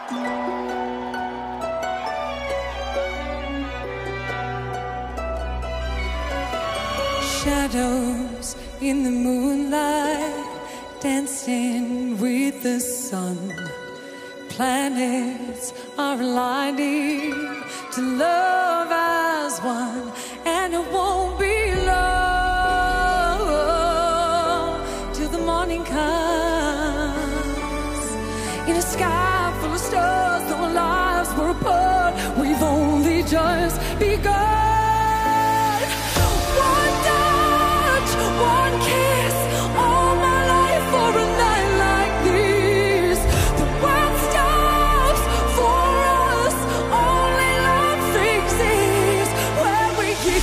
Shadows in the moonlight, dancing with the sun. Planets are aligning to love as one, and it won't be long till the morning comes. In a sky full of stars, though our lives were apart, we've only just begun. One kiss, all my life for a night like this. The world stops for us, only love exists. Where we get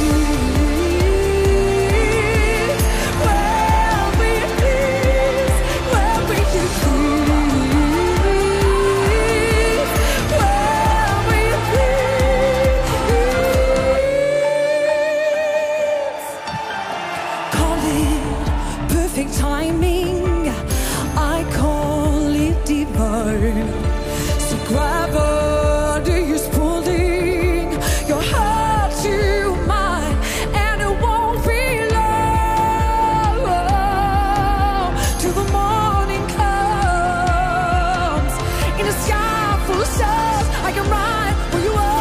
clear, where we please, where we get clear, where we please. Perfect timing, I call it divine. So gravity is pulling your heart to mine, and it won't be long till the morning comes. In a sky full of stars, I can ride where you are.